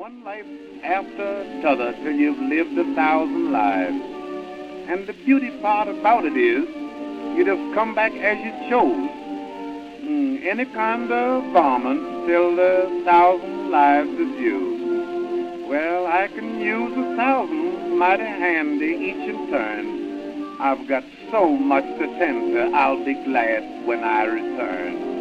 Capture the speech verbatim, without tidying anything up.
One life after t'other till you've lived a thousand lives. And the beauty part about it is, you'd have come back as you chose. Mm, any kind of varmint till the thousand lives is used. Well, I can use a thousand mighty handy each in turn. I've got so much to tend to, I'll be glad when I return.